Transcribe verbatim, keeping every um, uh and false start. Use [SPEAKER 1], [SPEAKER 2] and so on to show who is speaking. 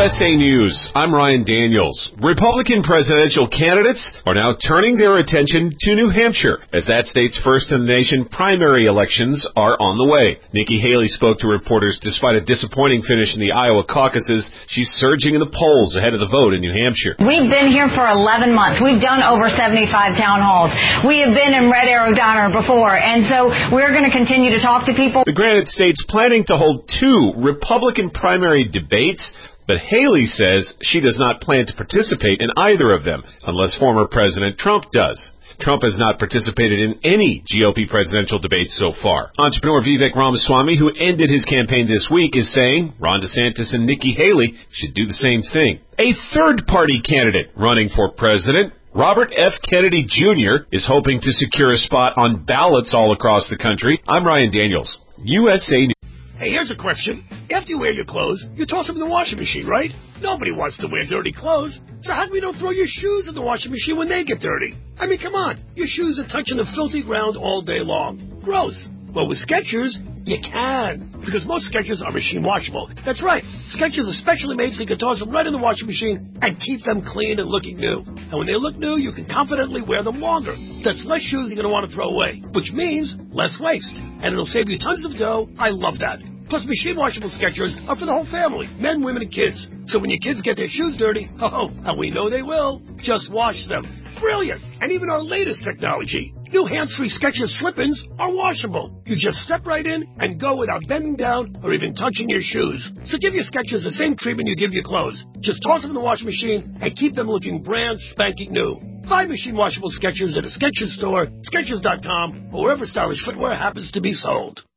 [SPEAKER 1] S A News, I'm Ryan Daniels. Republican presidential candidates are now turning their attention to New Hampshire, as that state's first-in-the-nation primary elections are on the way. Nikki Haley spoke to reporters despite a disappointing finish in the Iowa caucuses. She's surging in the polls ahead of the vote in New Hampshire.
[SPEAKER 2] We've been here for eleven months. We've done over seventy-five town halls. We have been in Red Arrow Diner before, and so we're going to continue to talk to people.
[SPEAKER 1] The Granite State's planning to hold two Republican primary debates, but Haley says she does not plan to participate in either of them unless former President Trump does. Trump has not participated in any G O P presidential debates so far. Entrepreneur Vivek Ramaswamy, who ended his campaign this week, is saying Ron DeSantis and Nikki Haley should do the same thing. A third-party candidate running for president, Robert F. Kennedy Junior, is hoping to secure a spot on ballots all across the country. I'm Ryan Daniels, U S A News.
[SPEAKER 3] Hey, here's a question. After you wear your clothes, you toss them in the washing machine, right? Nobody wants to wear dirty clothes. So how come you don't throw your shoes in the washing machine when they get dirty? I mean, come on. Your shoes are touching the filthy ground all day long. Gross. Well, with Skechers, you can. Because most Skechers are machine washable. That's right. Skechers are specially made so you can toss them right in the washing machine and keep them clean and looking new. And when they look new, you can confidently wear them longer. That's less shoes you're going to want to throw away, which means less waste. And it'll save you tons of dough. I love that. Plus, machine washable Skechers are for the whole family, men, women, and kids. So when your kids get their shoes dirty, oh, and we know they will, just wash them. Brilliant. And even our latest technology, new hands-free Skechers slip-ins are washable. You just step right in and go without bending down or even touching your shoes. So give your Skechers the same treatment you give your clothes. Just toss them in the washing machine and keep them looking brand spanking new. Buy machine washable Skechers at a Skechers store, Skechers dot com, or wherever stylish footwear happens to be sold.